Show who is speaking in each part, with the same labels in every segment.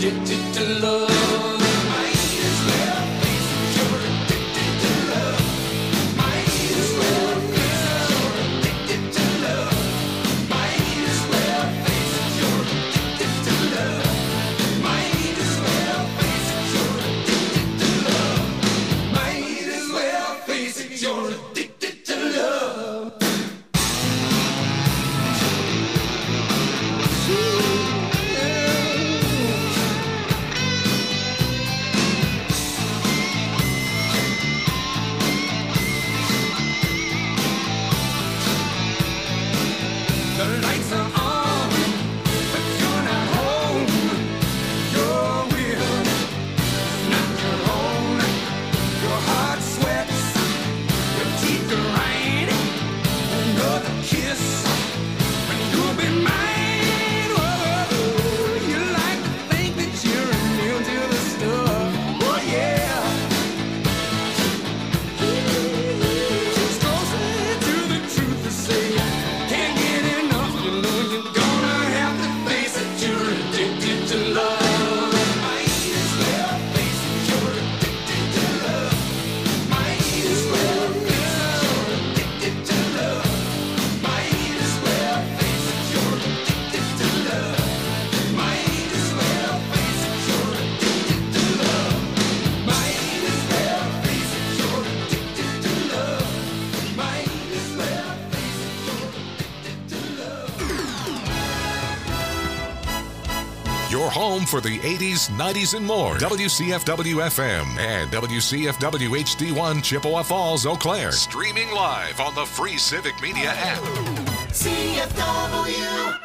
Speaker 1: addicted to love.
Speaker 2: Home for the 80s, 90s, and more. WCFW-FM and WCFW-HD1 Chippewa Falls, Eau Claire. Streaming live on the free Civic Media app.
Speaker 3: CFW.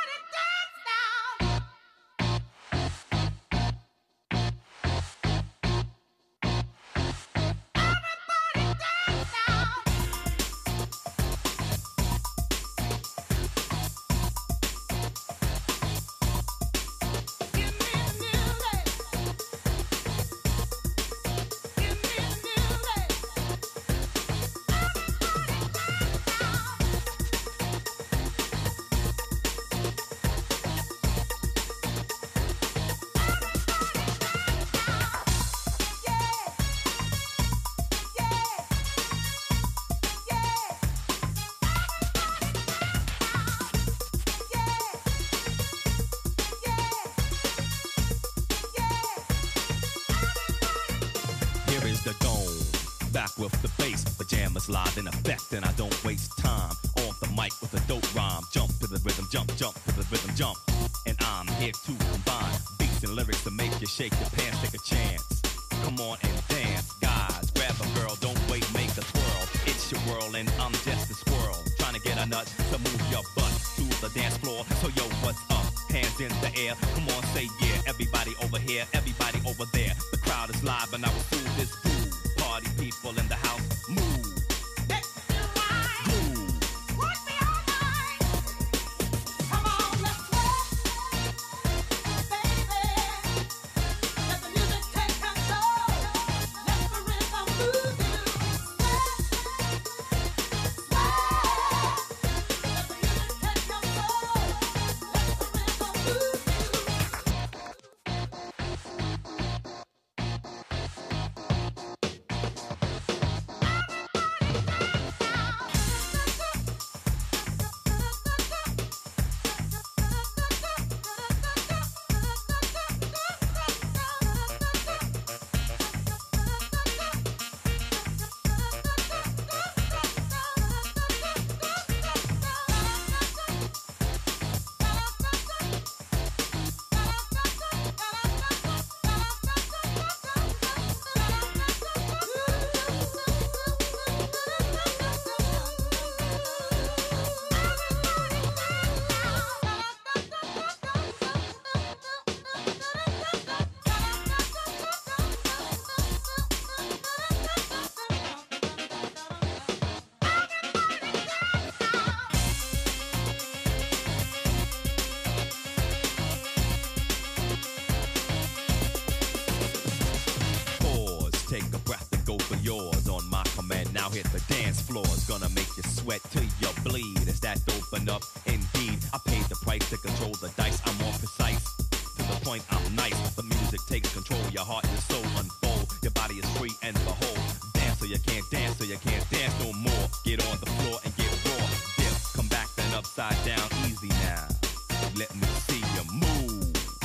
Speaker 4: Live in effect, and I don't waste time on the mic with a dope rhyme. Jump to the rhythm, jump to the rhythm, jump. And I'm here to combine beats and lyrics to make you shake your pants, take a chance. Come on and dance, guys. Grab a girl, don't wait, make a twirl. It's your world, and I'm just a squirrel. Trying to get a nut to move your butt to the dance floor. So yo, what's up? Hands in the air. Come on, say yeah. Everybody over here, everybody over there. The crowd is live, and I will do this groove. Party people in the house, move. Now hit the dance floor, it's gonna make you sweat till you bleed. Is that open up? Indeed, I paid the price to control the dice. I'm more precise, to the point I'm nice. The music takes control. Your heart and soul unfold. Your body is free and behold. Dance till you can't dance, till you can't dance no more. Get on the floor and get raw. Dip, come back then upside down. Easy now. Let me see you move.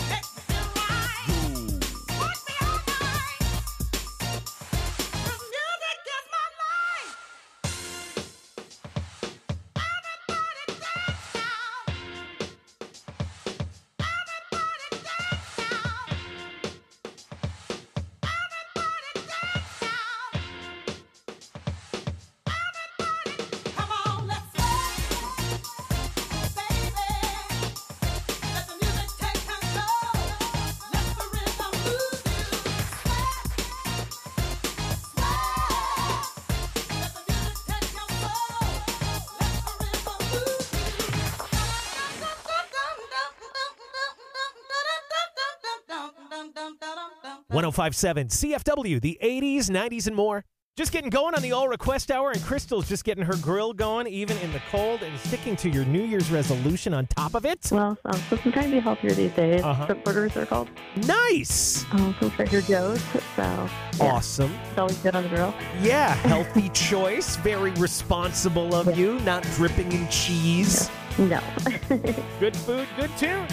Speaker 1: .1057 CFW, the 80s, 90s, and more. Just getting going on the All Request Hour, and Crystal's just getting her grill going, even in the cold, and sticking to your New Year's resolution on top of it.
Speaker 3: Well, so I'm trying to be healthier these days. Shrimp burgers are called.
Speaker 1: Nice!
Speaker 3: From Trader Joe's, so yeah.
Speaker 1: Awesome.
Speaker 3: It's always good on the grill.
Speaker 1: Yeah, healthy choice. Very responsible of you, not dripping in cheese.
Speaker 3: No.
Speaker 1: Good food, good tune.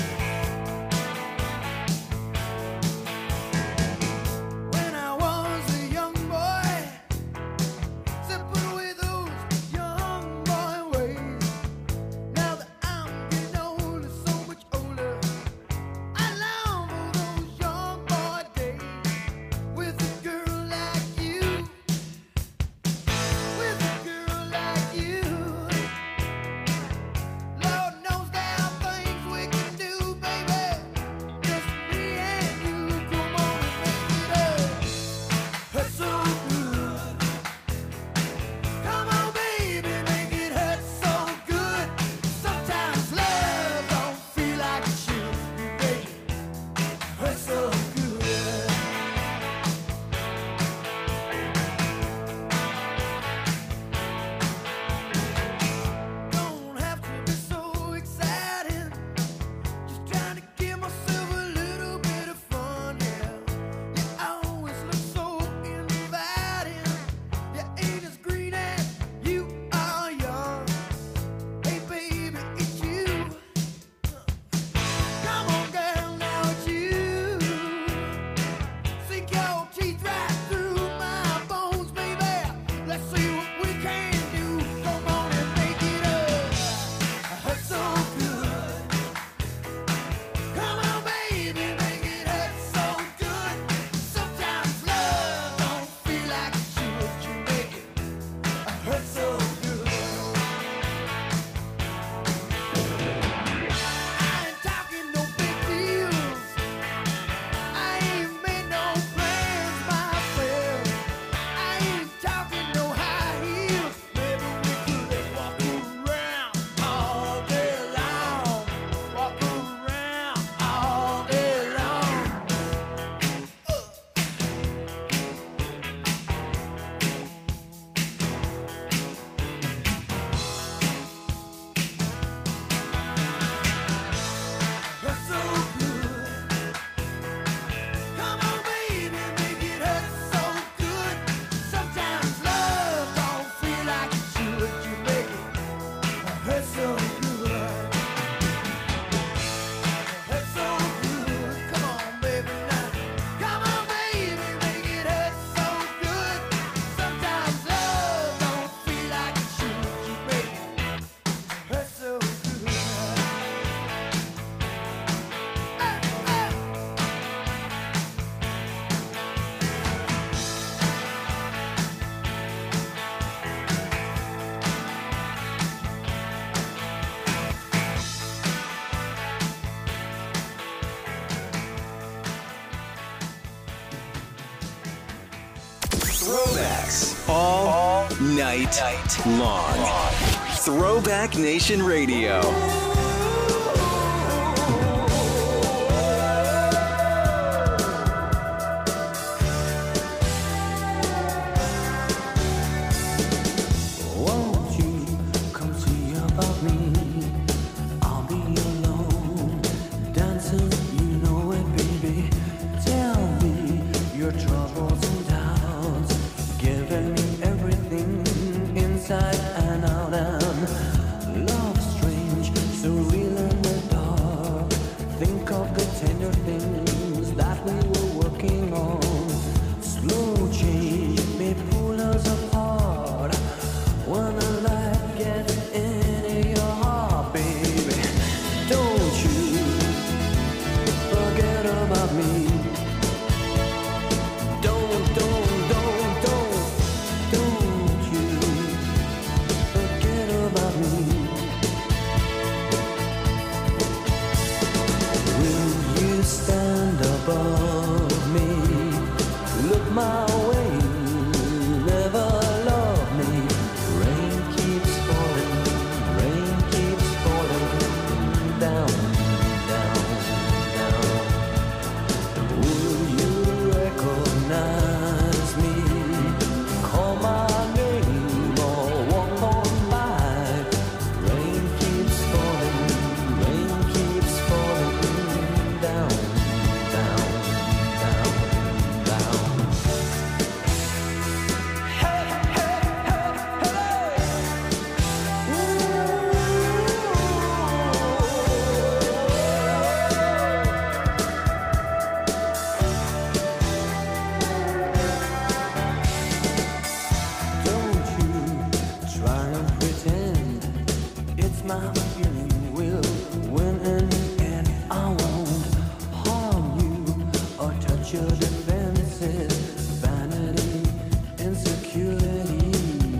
Speaker 5: Throwbacks all night long. Throwback Nation Radio.
Speaker 6: Baby, your defenses, vanity, insecurity.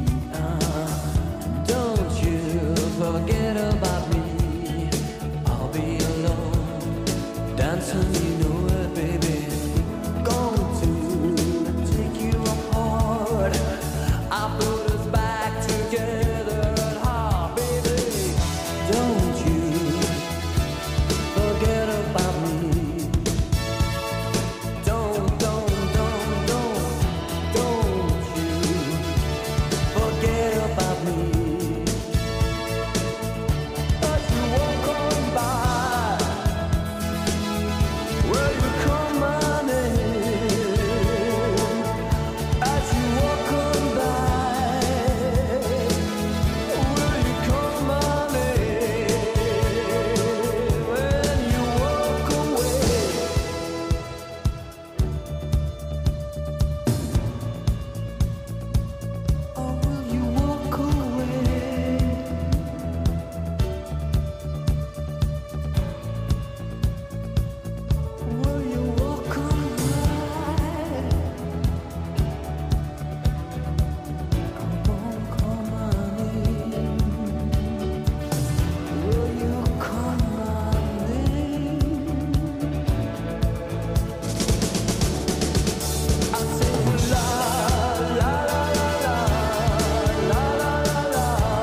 Speaker 6: Don't you forget about me. I'll be alone, dancing, you know it, baby. Going to take you apart. I put us back together at heart, baby. Don't you forget about me. Don't you forget about me. As you walk on by, will you call my name? As you walk on by, will you call my name? When you walk away. Or will you walk away? Will you walk away? I won't call my name. Will you call my name? I say la la la la la la la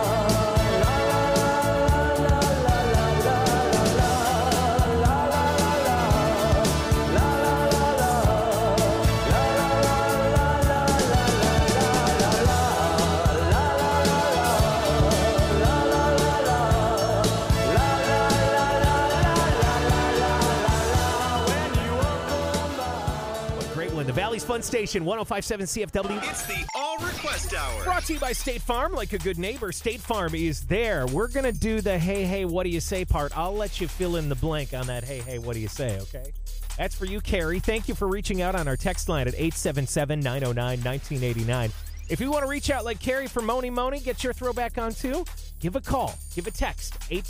Speaker 1: What a great one. The Valley's Fun Station, 105.7 CFW.
Speaker 7: It's the All Request Hour.
Speaker 1: Brought to you by State Farm. Like a good neighbor, State Farm is there. We're going to do the hey, hey, what do you say part. I'll let you fill in the blank on that hey, hey, what do you say, okay? That's for you, Carrie. Thank you for reaching out on our text line at 877-909-1989. If you want to reach out like Carrie for Moni Moni, get your throwback on too, give a call. Give a text,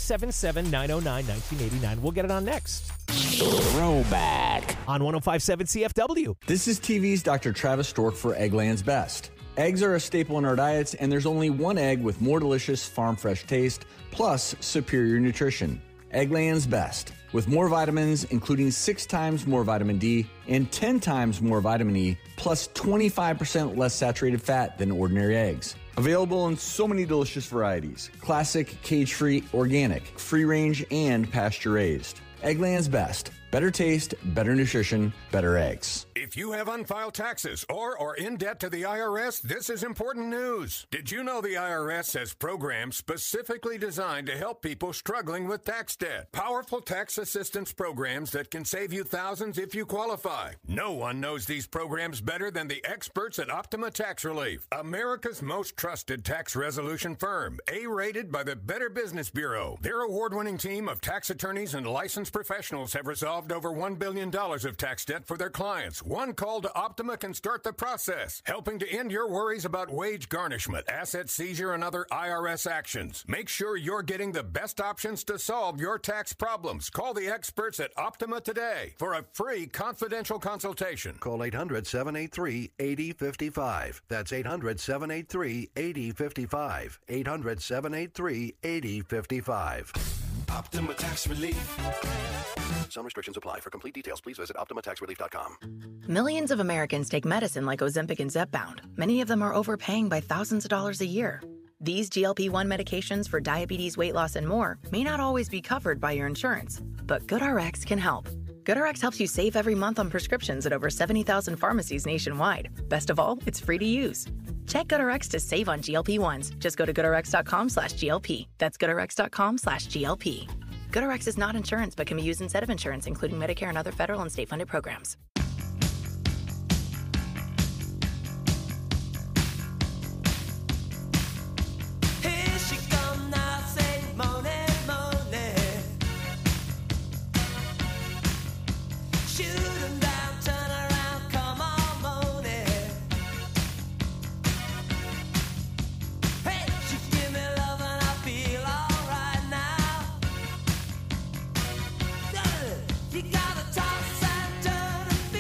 Speaker 1: 877-909-1989. We'll get it on next.
Speaker 8: Throwback.
Speaker 1: On 105.7 CFW.
Speaker 8: This is TV's Dr. Travis Stork for Eggland's Best. Eggs are a staple in our diets, and there's only one egg with more delicious farm-fresh taste, plus superior nutrition. Eggland's Best, with more vitamins, including 6 times more vitamin D and 10 times more vitamin E, plus 25% less saturated fat than ordinary eggs. Available in so many delicious varieties: classic, cage-free, organic, free-range, and pasture-raised. Eggland's Best. Better taste, better nutrition, better eggs.
Speaker 9: If you have unfiled taxes or are in debt to the IRS, this is important news. Did you know the IRS has programs specifically designed to help people struggling with tax debt? Powerful tax assistance programs that can save you thousands if you qualify. No one knows these programs better than the experts at Optima Tax Relief, America's most trusted tax resolution firm, A-rated by the Better Business Bureau. Their award-winning team of tax attorneys and licensed professionals have resolved over $1 billion of tax debt for their clients. One call to Optima can start the process, helping to end your worries about wage garnishment, asset seizure, and other IRS actions. Make sure you're getting the best options to solve your tax problems. Call the experts at Optima today for a free confidential consultation.
Speaker 10: Call 800-783-8055. That's 800-783-8055. 800-783-8055.
Speaker 7: Optima Tax Relief.
Speaker 10: Some restrictions apply. For complete details, please visit OptimaTaxRelief.com.
Speaker 11: Millions of Americans take medicine like Ozempic and Zepbound. Many of them are overpaying by thousands of dollars a year. These GLP-1 medications for diabetes, weight loss, and more may not always be covered by your insurance, but GoodRx can help. GoodRx helps you save every month on prescriptions at over 70,000 pharmacies nationwide. Best of all, it's free to use. Check GoodRx to save on GLP-1s. Just go to GoodRx.com/GLP. That's GoodRx.com/GLP. GoodRx is not insurance but can be used instead of insurance, including Medicare and other federal and state-funded programs.
Speaker 6: Here she come now, say Moni, Moni. Shoot 'em down, turn around, come on, Moni. Hey, she give me love and I feel alright now. You gotta toss and turn and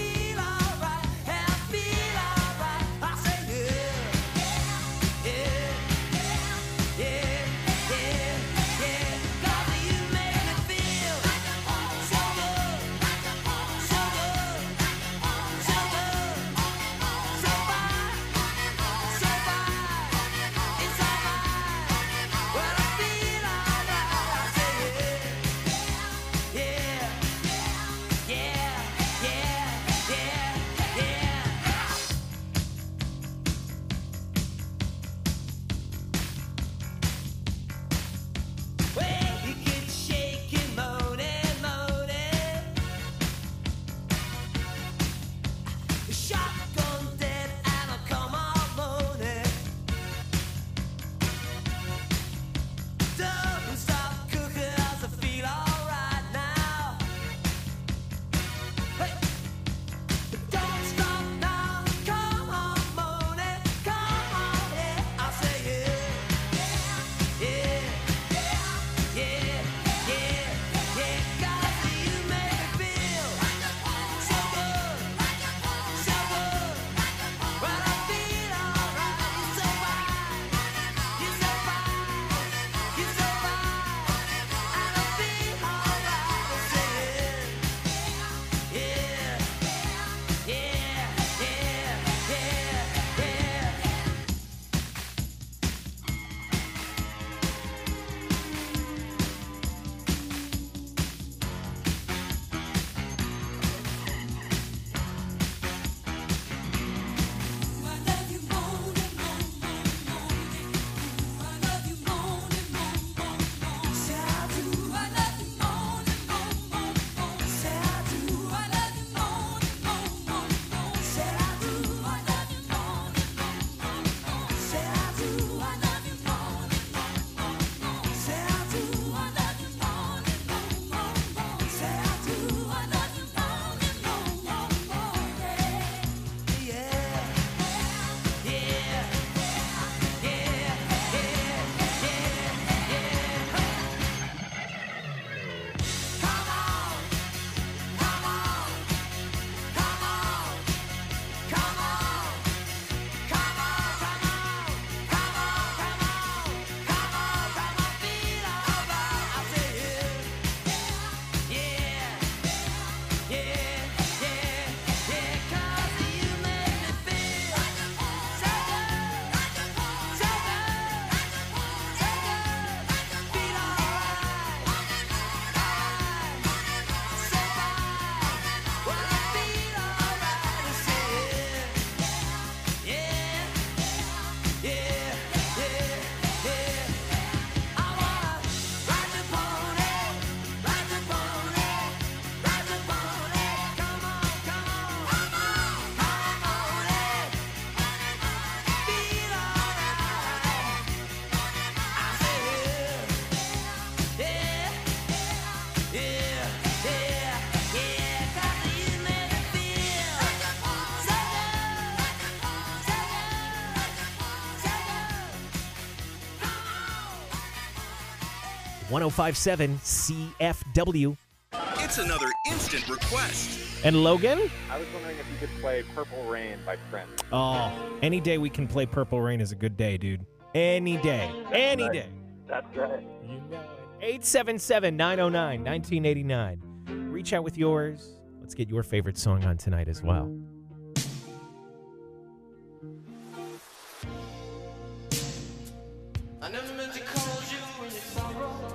Speaker 1: 1057 CFW.
Speaker 7: It's another instant request.
Speaker 1: And Logan?
Speaker 12: I was wondering if you could play Purple Rain by Prince.
Speaker 1: Oh, any day we can play Purple Rain is a good day, dude. Any day. Any day.
Speaker 12: That's right.
Speaker 1: You know it. 877-909-1989. Reach out with yours. Let's get your favorite song on tonight as well.
Speaker 6: I never meant to call you in your sorrow.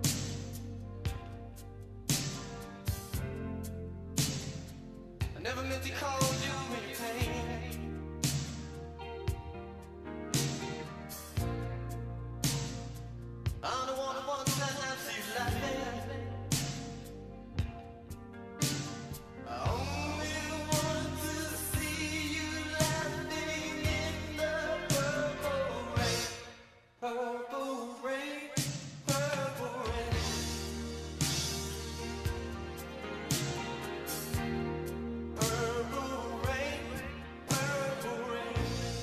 Speaker 6: I never meant to call you in your pain. I'm the one who wants to have you laughing. I only want to see you laughing in the purple rain. Purple rain, purple rain. Purple rain, purple rain.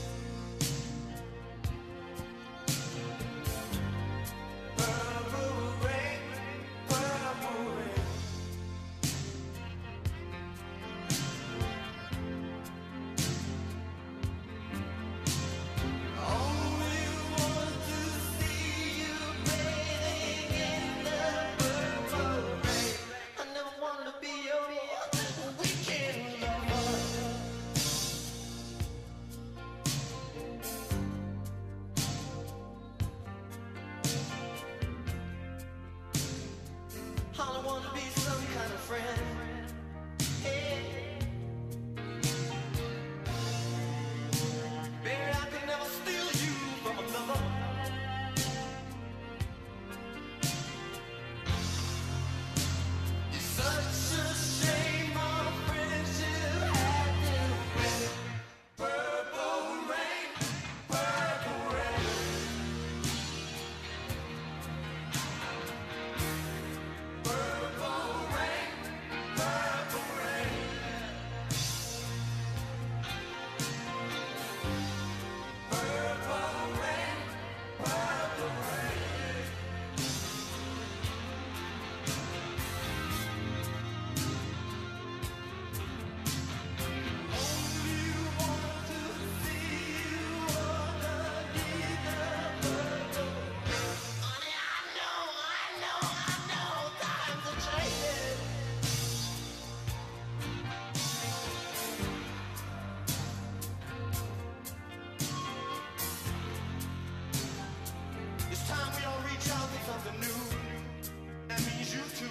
Speaker 6: Purple rain, purple rain. Only want to see you bathing in the purple rain. I never want to be your weekend lover. I don't want to be some kind of friend. Hey. Baby, I could never steal you from another. It's such a shame our friendship had to end. Purple rain, purple rain. Purple rain, purple rain. Purple rain, purple rain. Only want to see you underneath the purple rain. Honey, I know, times are changing. It's time we all reach out for something new. That means you too.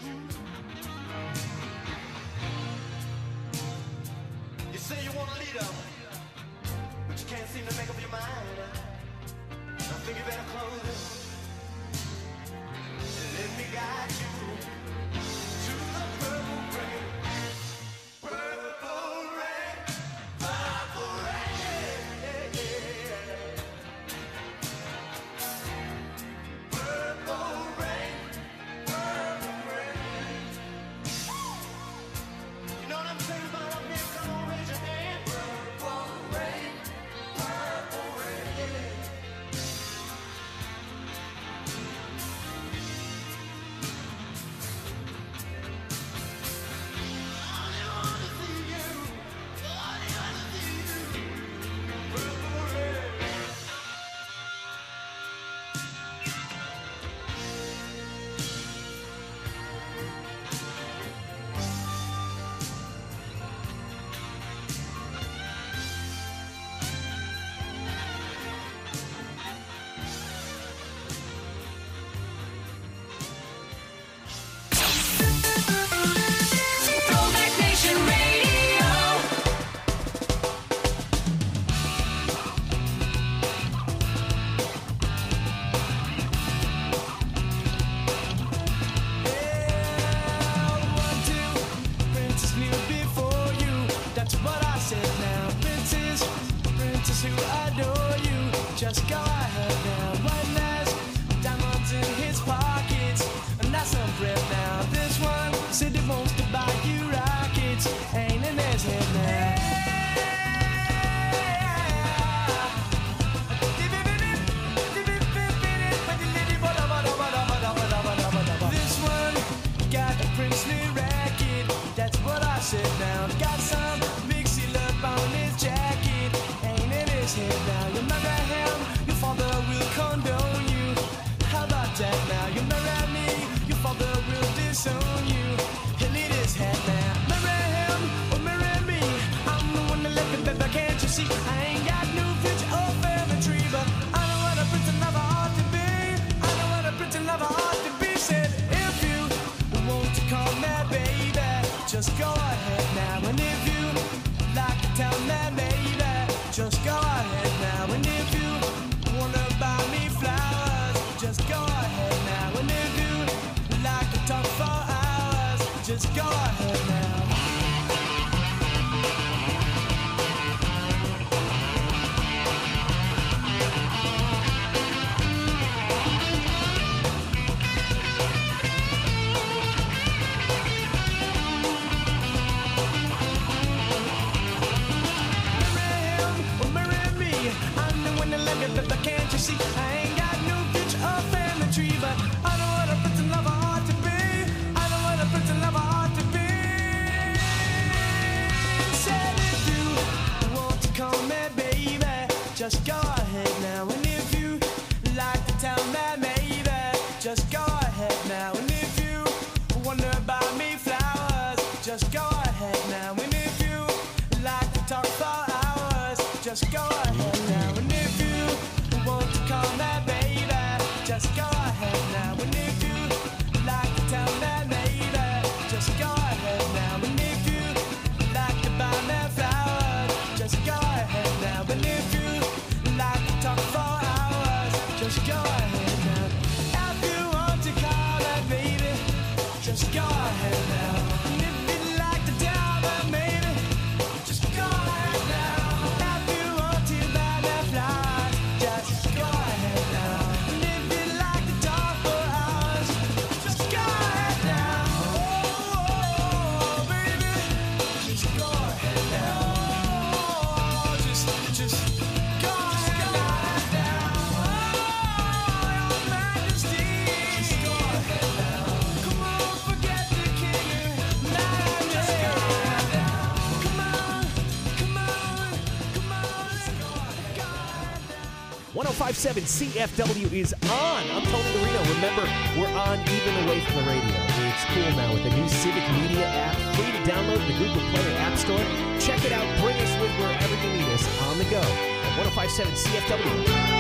Speaker 6: You say you want a leader, but you can't seem to make up your mind. I think you better close it and let me guide you to the purple rain. Purple rain, purple rain. Purple rain, purple rain. You know what I'm saying about up here? Come on, raise your hand. Purple rain, purple rain. just go ahead now. And if you like to tell me maybe, just go ahead now. And if you wonder about me flowers, just go ahead now. And if you like to talk for hours, just go ahead now. And if you want to call me baby, just go ahead now. And if you like to tell me maybe, just go ahead now. And if you like to buy me flowers, just go ahead now. And if you like to talk for hours, just go ahead now. If you want to call me baby, just go ahead now. And if you like to tell me maybe, just go ahead now. If you want to buy me flowers, just go ahead now. And if you like to talk for hours, just go ahead now. Oh, baby, just go ahead now. Oh, just go ahead now. Oh, your majesty, just go ahead now. Come on, forget the king. Now just go ahead now. Come on, come on, come on, let's go ahead now.
Speaker 1: 105.7 CFW is on. I'm Tony Marino. Remember, we're on even away from the radio. It's cool now with the new Civic Media app. Free to download in the Google Play or App Store. Check it out. Bring us with wherever you need us on the go. At 105.7 CFW.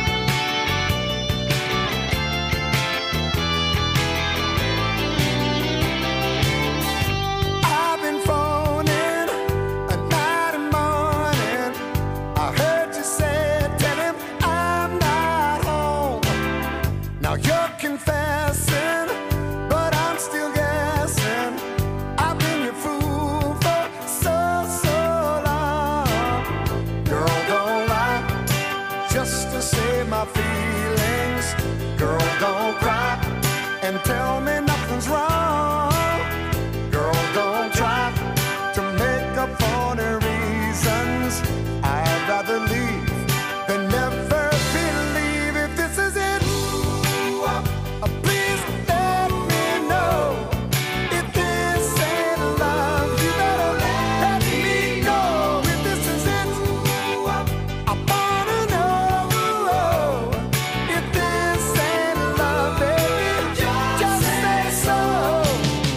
Speaker 6: I've been phoning night and morning. I heard you say, tell him I'm not home. Now you're confessing, but I'm still guessing. I've been your fool for so long. Girl, don't lie just to save my feelings. Girl, don't cry and tell me nothing's wrong. Girl, don't try to make up for the reasons. I'd rather leave than never believe. If this is it, please let me know. If this ain't love, you better let me go. If this is it, I wanna know. If this ain't love, baby, just say so.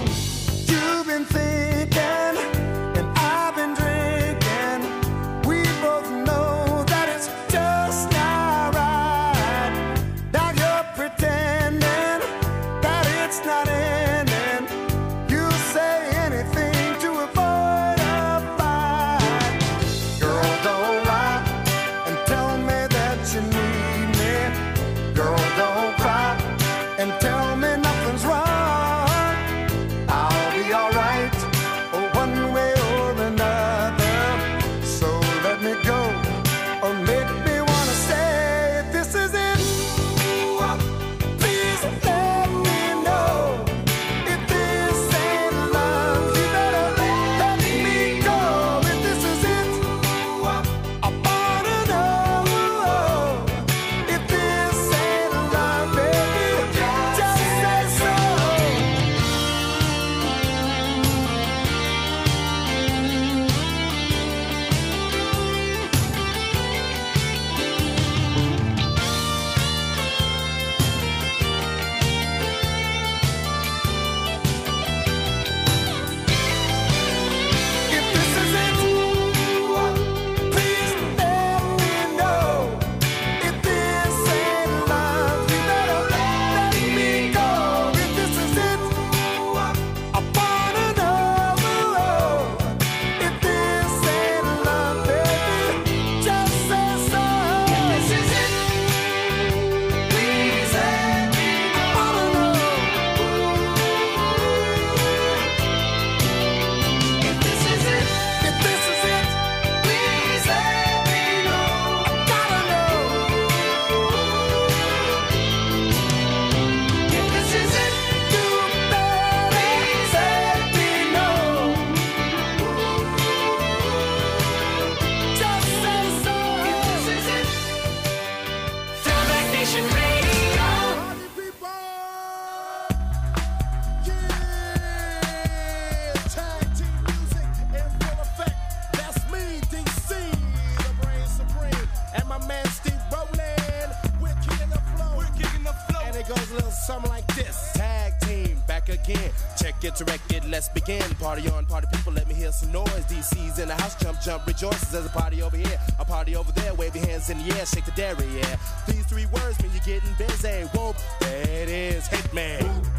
Speaker 13: get erected, let's begin. Party on, party people, let me hear some noise. DC's in the house, jump, jump, rejoices. There's a party over here, a party over there. Wave your hands in the air, shake the dairy, yeah. These three words mean you're getting busy. Whoop, there it is, hit me.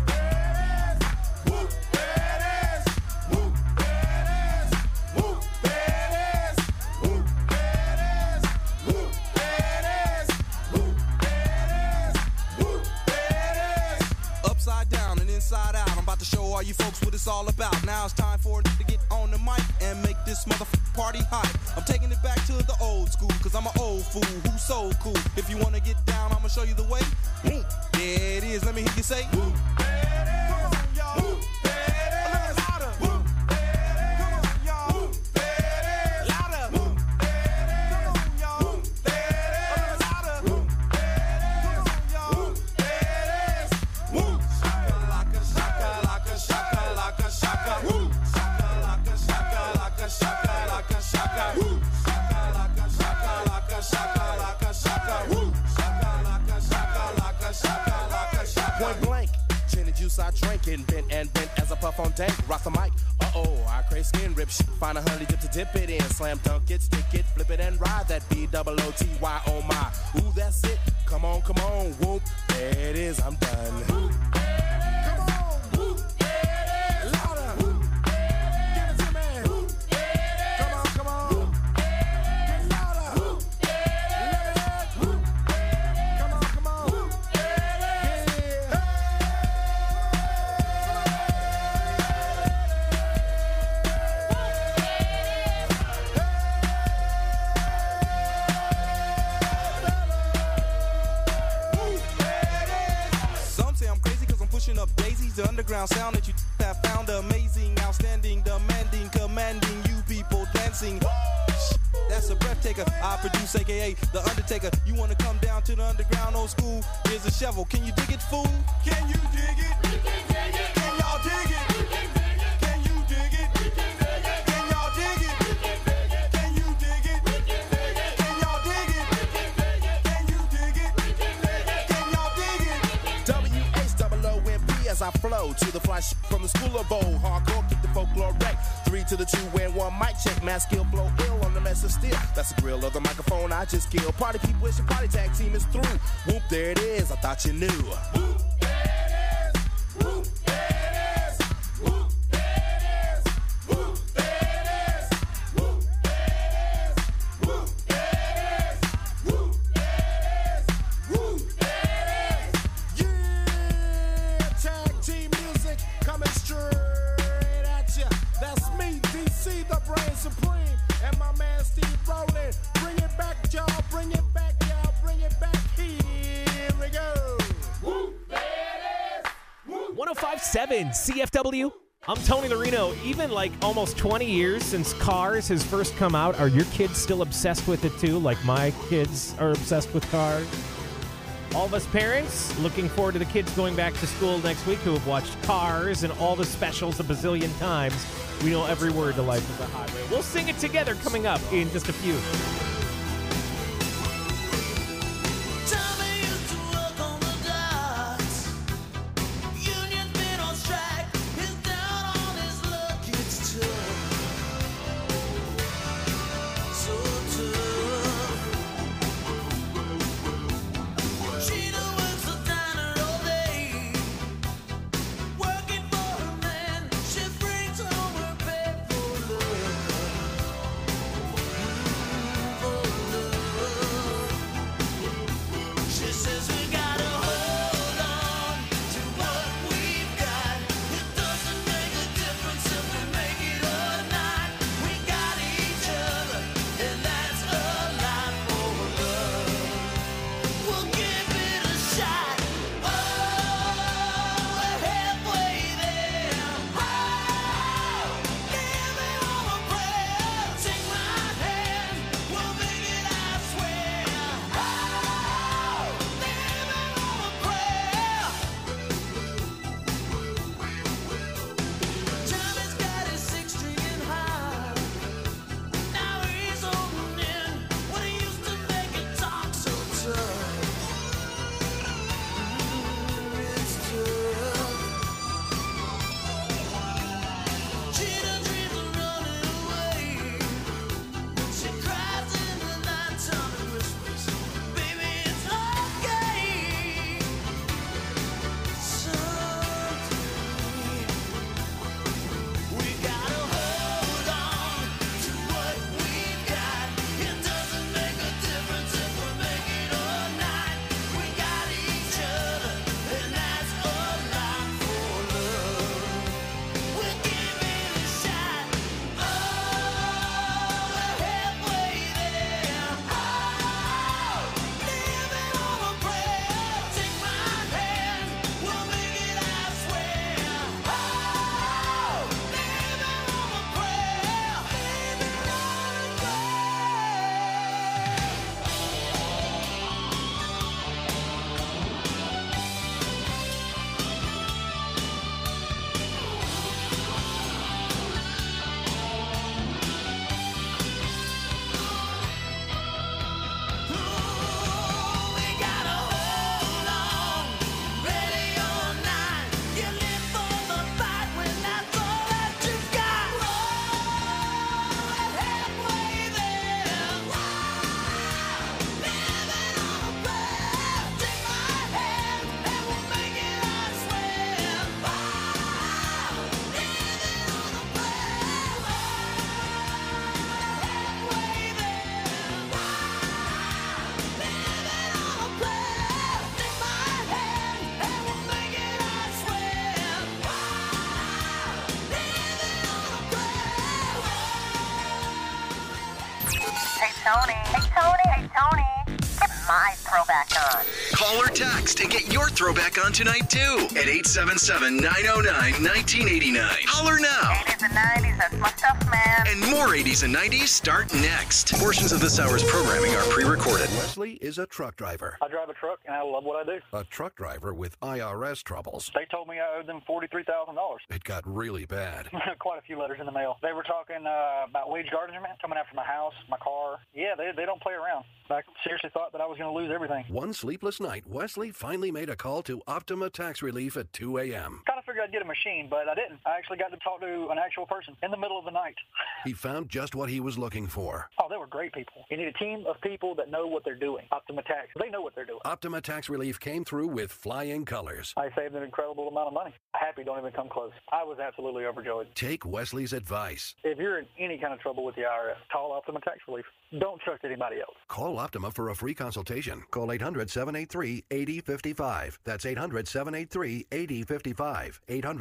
Speaker 14: Inside out, I'm about to show all you folks what it's all about. Now it's time for it to get on the mic and make this motherfucking party hot. I'm taking it back to the old school, cause I'm an old fool who's so cool. If you wanna get down, I'ma show you the way. There it is, let me hear you say. Woo. Come on, y'all. Woo.
Speaker 13: Point blank, gin and juice I drink and bent as I puff on dank. Rock the mic, I crave skin rip shit. Find a honey dip to dip it in. Slam dunk it, stick it, flip it and ride that B-double-O-T-Y, oh my. Ooh, that's it, come on, whoop. There it is, I'm done. The underground sound that you have found amazing, outstanding, demanding, commanding you people dancing. That's a breath taker. I produce, aka The Undertaker. You wanna come down to the underground old school? Here's a shovel. Can you dig it, fool? Can you dig it? We can dig it. Can y'all dig it? We can dig it. Can you dig it? We can dig it. Can y'all dig it? We can dig it. Can you dig it? We can dig it. Can y'all dig it? We can dig it. Can you dig it? We can dig it. Can y'all dig it? W-H-O-O-M-P as I flow to the fly from the school of bowl. Hardcore, keep the folklore wreck. 3 to the 2 and 1 mic check. Mass skill, blow ill on the mess of steel. That's the grill of the microphone I just killed. Party people, it's your party tag team is through. Whoop, there it is. I thought you knew. Whoop, there it is. Whoop, there it is. Whoop, there it is. Whoop, there it is. Whoop, there it is. Whoop, there it is. Whoop, there it is. Whoop, there it is. Yeah, tag team music coming straight at ya. That's me, DC, the brain supreme, and my man Steve Rowland. Bring it back, y'all. Bring it back, y'all. Bring it back. Here we go. Woo, there it is. Woo.
Speaker 1: 105.7 CFW. I'm Tony Larino. Even like almost 20 years since Cars has first come out, are your kids still obsessed with it too? Like my kids are obsessed with Cars? All of us parents looking forward to the kids going back to school next week who have watched Cars and all the specials a bazillion times. We know every word to Life is a Highway. We'll sing it together coming up in just a few.
Speaker 6: For
Speaker 15: Tony. Hey, Tony. Hey, Tony. Get my throwback on.
Speaker 5: Call or text and get your throwback on tonight, too, at 877-909-1989. Holler now.
Speaker 15: 80s and 90s, that's my stuff, man.
Speaker 5: And more 80s and 90s start next. Portions of this hour's programming are pre-recorded.
Speaker 9: Wesley is a truck driver.
Speaker 12: I drive a truck, and I love what I do.
Speaker 9: A truck driver with IRS troubles.
Speaker 12: They told me I owed them $43,000.
Speaker 9: It got really bad.
Speaker 12: Quite a few letters in the mail. They were talking about wage garnishment, coming after my house, my car. Yeah, they don't play around. I seriously thought that I was going to lose everything.
Speaker 9: One sleepless night, Wesley finally made a call to Optima Tax Relief at 2 a.m.
Speaker 12: Kind of figured I'd get a machine, but I didn't. I actually got to talk to an actual person in the middle of the night.
Speaker 9: He found just what he was looking for.
Speaker 12: Oh, they were great people. You need a team of people that know what they're doing. Optima Tax, they know what they're doing.
Speaker 9: Optima Tax Relief came through with flying colors.
Speaker 12: I saved an incredible amount of money. Happy don't even come close. I was absolutely overjoyed.
Speaker 9: Take Wesley's advice.
Speaker 12: If you're in any kind of trouble with the IRS, call Optima Tax Relief. Don't trust anybody else.
Speaker 9: Call Optima for a free consultation. Call 800-783-8055. That's 800-783-8055.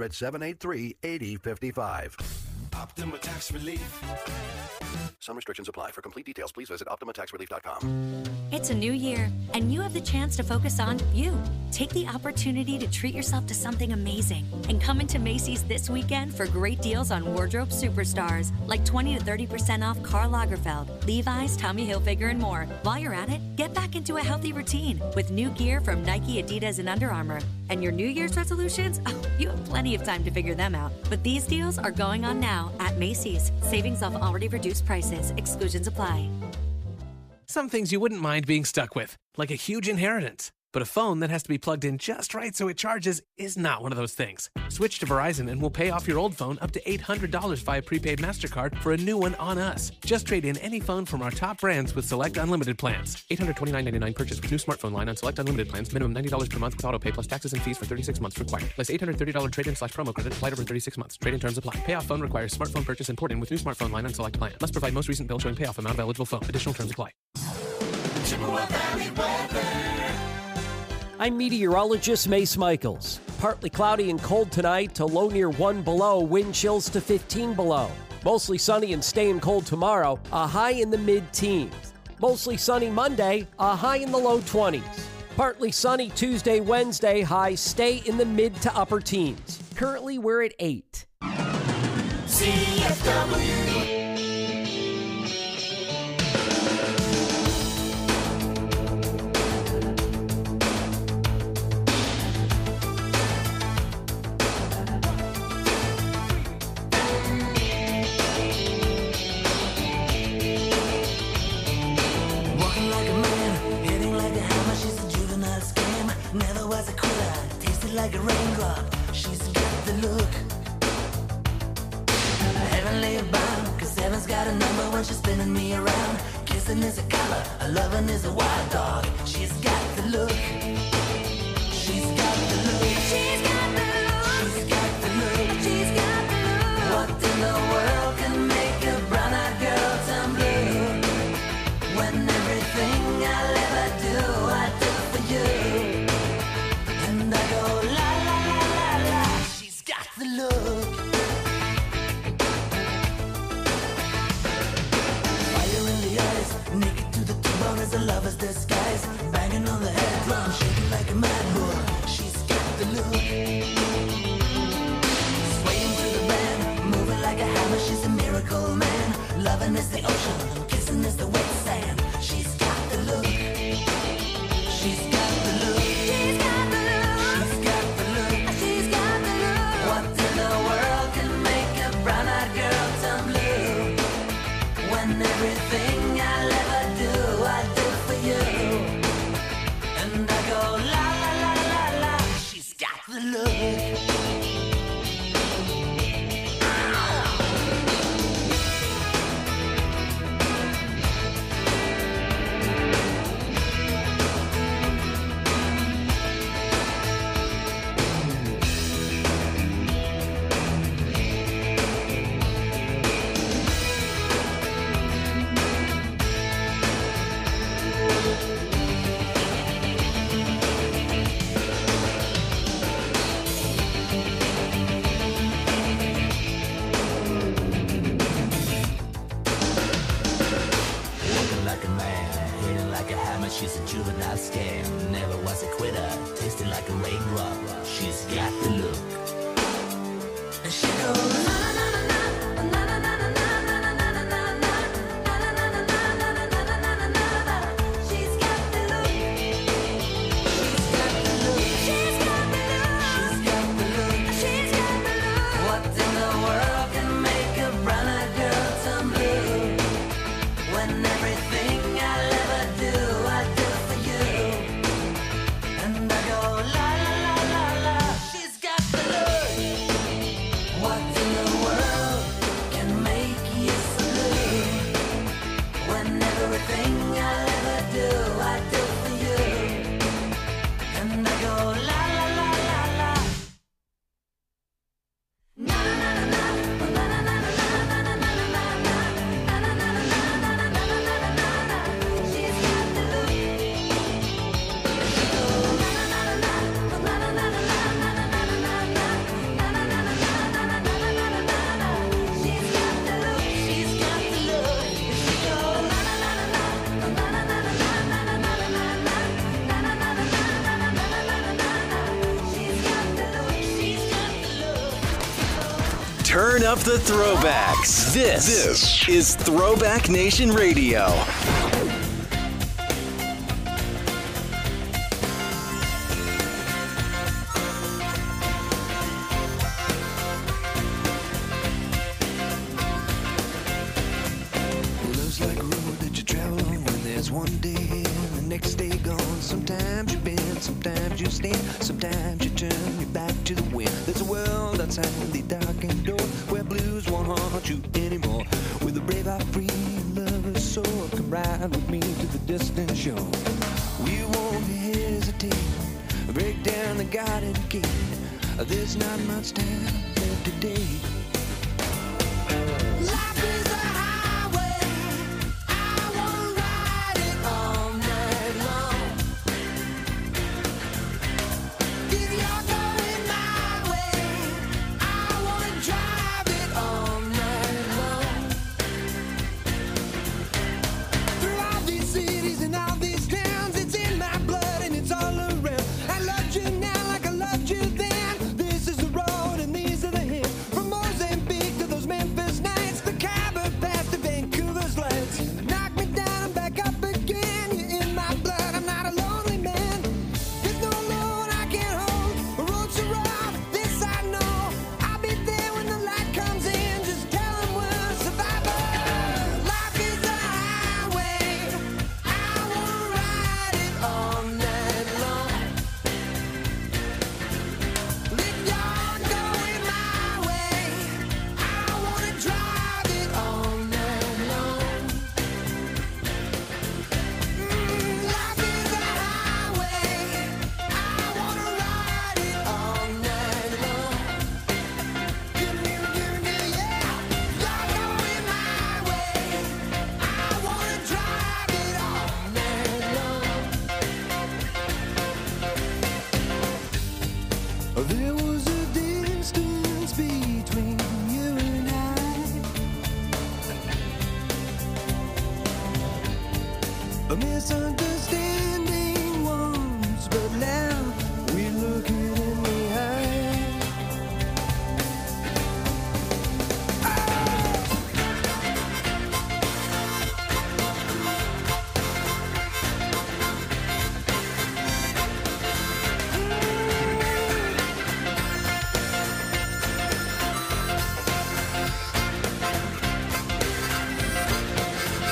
Speaker 9: 800-783-8055.
Speaker 5: Optima Tax Relief. Some restrictions apply. For complete details, please visit OptimaTaxRelief.com.
Speaker 16: It's a new year, and you have the chance to focus on you. Take the opportunity to treat yourself to something amazing and come into Macy's this weekend for great deals on wardrobe superstars like 20 to 30% off Karl Lagerfeld, Levi's, Tommy Hilfiger, and more. While you're at it, get back into a healthy routine with new gear from Nike, Adidas, and Under Armour. And your New Year's resolutions? Oh, you have plenty of time to figure them out. But these deals are going on now at Macy's. Savings off already reduced prices. Exclusions apply.
Speaker 17: Some things you wouldn't mind being stuck with, like a huge inheritance. But a phone that has to be plugged in just right so it charges is not one of those things. Switch to Verizon and we'll pay off your old phone up to $800 via prepaid MasterCard for a new one on us. Just trade in any phone from our top brands with select unlimited plans. $829.99 purchase with new smartphone line on select unlimited plans. Minimum $90 per month with auto pay plus taxes and fees for 36 months required. Less $830 trade-in/promo credit applied over 36 months. Trade-in terms apply. Payoff phone requires smartphone purchase and port in with new smartphone line on select plan. Must provide most recent bill showing payoff amount of eligible phone. Additional terms apply.
Speaker 18: I'm meteorologist Mace Michaels. Partly cloudy and cold tonight to low near 1 below, wind chills to 15 below. Mostly sunny and staying cold tomorrow, a high in the mid-teens. Mostly sunny Monday, a high in the low 20s. Partly sunny Tuesday, Wednesday, highs stay in the mid to upper teens. Currently, we're at 8.
Speaker 6: CFW.
Speaker 19: Like a raindrop, she's got the look. Heavenly bound, cause heaven's got a number when she's spinning me around. Kissing is a color, a loving is a wild dog. She's got the look. She's got the look. She's got the look. She's got the look. She's got the look. What in the world can make a brown-eyed girl turn blue? When everything I'll ever do, I do for you. And I go la la la la la. She's got the look. Fire in the eyes, naked to the bone as a lover's disguise. Banging on the head drum, shaking like a mad bull. She's got the look. Swaying through the band, moving like a hammer. She's a miracle man. Loving is the ocean, kissing is the wet sand. She's got the look. She's got the look. She's got the look. She's got the look. She's got the look. What in the world can make a brown-eyed girl turn blue? When everything I'll ever do, I do for you. And I go la la la la la. She's got the look.
Speaker 6: She's a juvenile scam, never was a quitter, tasted like a raindrop. She's got the look. And she goes, na na na na na na na na na na na na na na. She's got the look. She's got the look. She's got the look. She's got the look. What in the world can make a brown-eyed girl turn blue? When everything I'll ever do, I do for you. And I go la la la la la. She's got the look. What in the world can make you so blue? When everything I'll ever do, I do for you. And I go la la la la la. Na na na na na na na na na na na na na.
Speaker 20: Turn up the throwbacks. This is Throwback Nation Radio.
Speaker 6: Love's like a road that you travel on when there's one day here and the next day gone. Sometimes you bend, sometimes you stand, sometimes you turn your back to the wind. There's a world outside the darkened door where blues won't haunt you anymore. With a brave heart, free lover's soul, come ride with me to the distant shore. We won't hesitate, break down the garden gate. There's not much time left today. Life is a highway, I wanna ride it all night long. If you're going my way, I wanna drive it all night long. Through all these cities and all these towns, it's in my blood and it's all around. I loved you now like I loved you then. This is the road and these are the hills. From Mozambique to those Memphis nights, the Khyber Pass to Vancouver's lights. Knock me down and back up again. You're in my blood, I'm not a lonely man. There's no load I can't hold. The road's so rough, this I know. I'll be there when the light comes in. Just tell them we're survivors. Life is a highway, I wanna ride it all night long. If you're going my way, I wanna drive it all night long. Life is a highway, I wanna ride it all night long. Give me, yeah. You're going my way, I wanna drive it all night long. There was a distance between you and I, a misunderstanding once, but now we look it in the eye.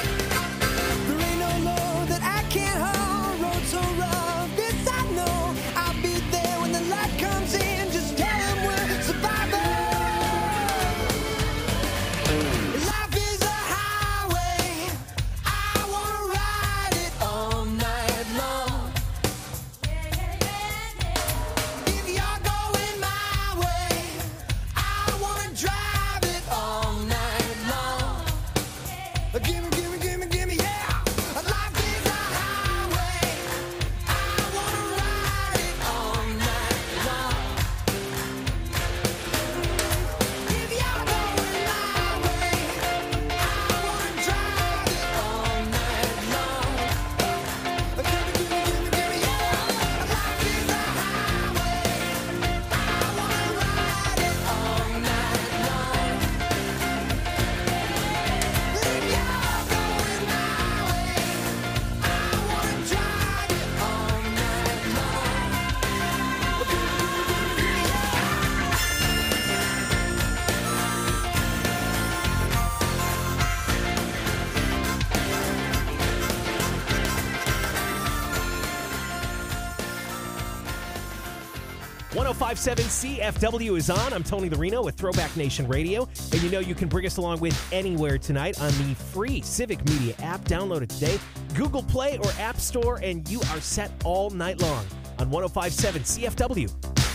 Speaker 6: There ain't no load that I can't haul. Road so rough, this I know.
Speaker 1: 105.7 CFW is on. I'm Tony Larino with Throwback Nation Radio. And you know you can bring us along with anywhere tonight on the free Civic Media app. Download it today. Google Play or App Store, and you are set all night long on 105.7 CFW.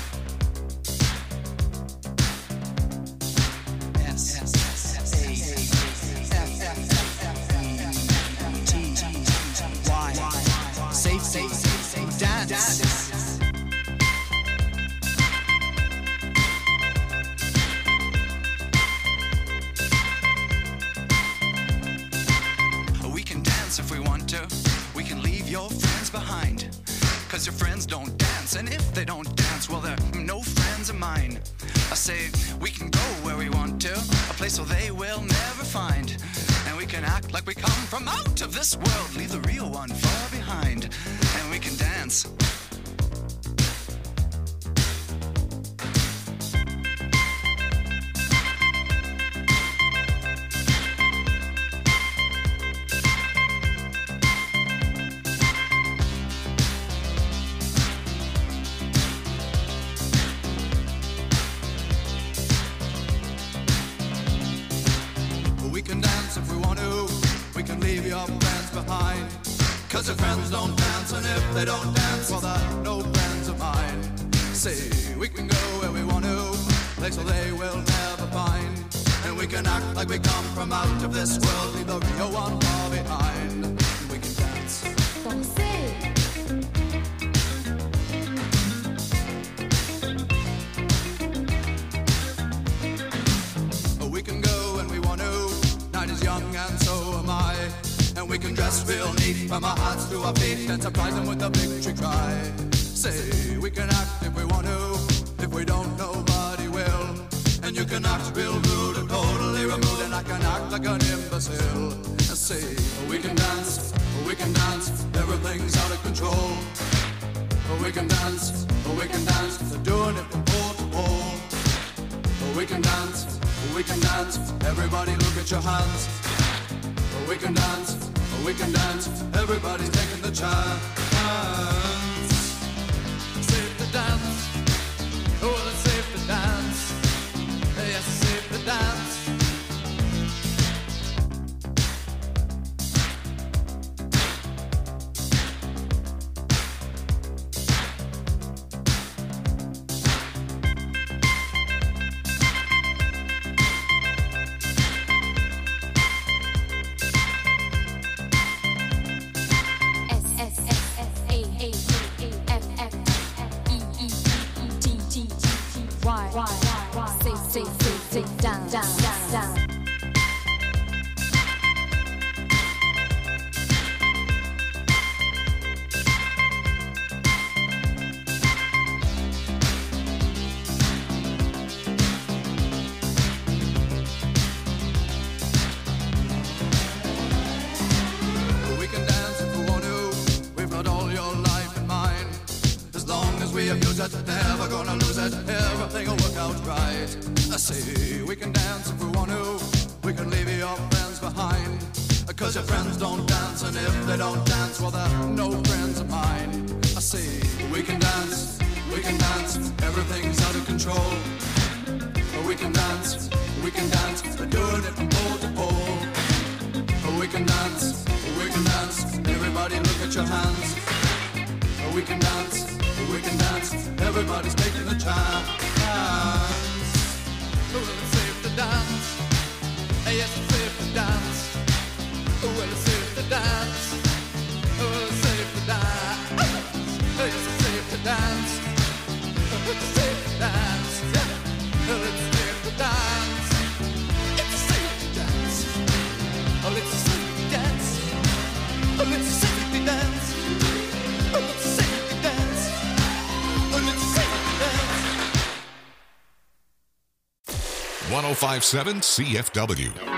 Speaker 6: Safe, dance.
Speaker 14: We can dance if we want to. We can leave your friends behind. Cause your friends don't dance, and if they don't dance, well, they're no friends of mine. I say we can go where we want to, a place where they will never find. And we can act like we come from out of this world, leave the real one far behind. And we can dance. We can dance if we want to. We can leave your friends behind. Cause your friends don't dance, and if they don't dance, well, they're no friends of mine. Say, we can go where we want to, place where they will never find. And we can act like we come from out of this world, leave the real one far behind. And we can dance. We can go when we want to. Night is young and so am I. And we can dress real neat from our hearts to our feet and surprise them with a victory cry. Say, we can act if we want to. If we don't, nobody will. And you can act real rude or totally removed, and I can act like an imbecile. And say, we can dance, everything's out of control. We can dance, they're doing it from pole to pole. We can dance, everybody look at your hands. We can dance, everybody's taking the chance. Safe to dance, oh, it's safe to dance. Yes, it's safe to dance.
Speaker 21: Safe, down.
Speaker 14: We can dance if we want to. We've got all your life in mind. As long as we abuse it, never gonna lose it. Everything will work out right. I say we can dance if we want to. We can leave your friends behind. Cause your friends don't dance, and if they don't dance, well, they're no friends of mine. I say we can dance, everything's out of control. We can dance, they're doing it from pole to pole. We can dance, everybody look at your hands. We can dance, everybody's taking the chance. Well, it's safe to dance. Yes, it's safe to dance. Well, it's safe to dance. Well, it's safe to dance. Yes, it's safe to dance. It's safe to dance. Well, it's safe to dance. It's safe to dance. Oh, it's safe to dance. Oh, it's safe to dance. Oh, it's safe to dance. Oh, it's safe to dance.
Speaker 2: 105.7 CFW.